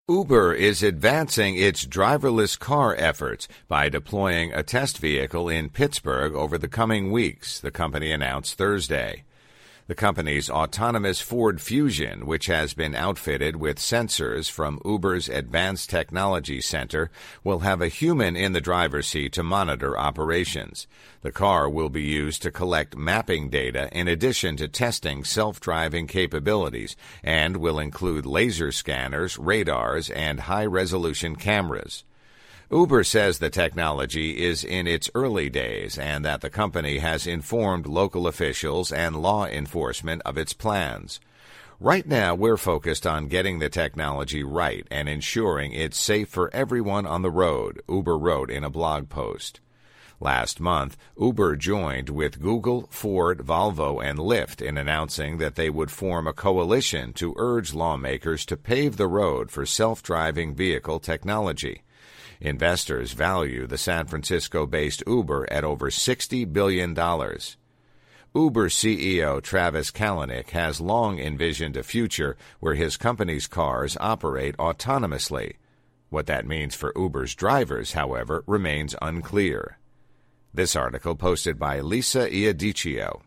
Uber is advancing its driverless car efforts by deploying a test vehicle in Pittsburgh over the coming weeks, the company announced Thursday. The company's autonomous Ford Fusion, which has been outfitted with sensors from Uber's Advanced Technology Center, will have a human in the driver's seat to monitor operations. The car will be used to collect mapping data in addition to testing self-driving capabilities and will include laser scanners, radars, and high-resolution cameras. Uber says the technology is in its early days and that the company has informed local officials and law enforcement of its plans. Right now, we're focused on getting the technology right and ensuring it's safe for everyone on the road, Uber wrote in a blog post. Last month, Uber joined with Google, Ford, Volvo, and Lyft in announcing that they would form a coalition to urge lawmakers to pave the road for self-driving vehicle technology. Investors value the San Francisco-based Uber at over $60 billion. Uber CEO Travis Kalanick has long envisioned a future where his company's cars operate autonomously. What that means for Uber's drivers, however, remains unclear. This article posted by Lisa Iadiccio.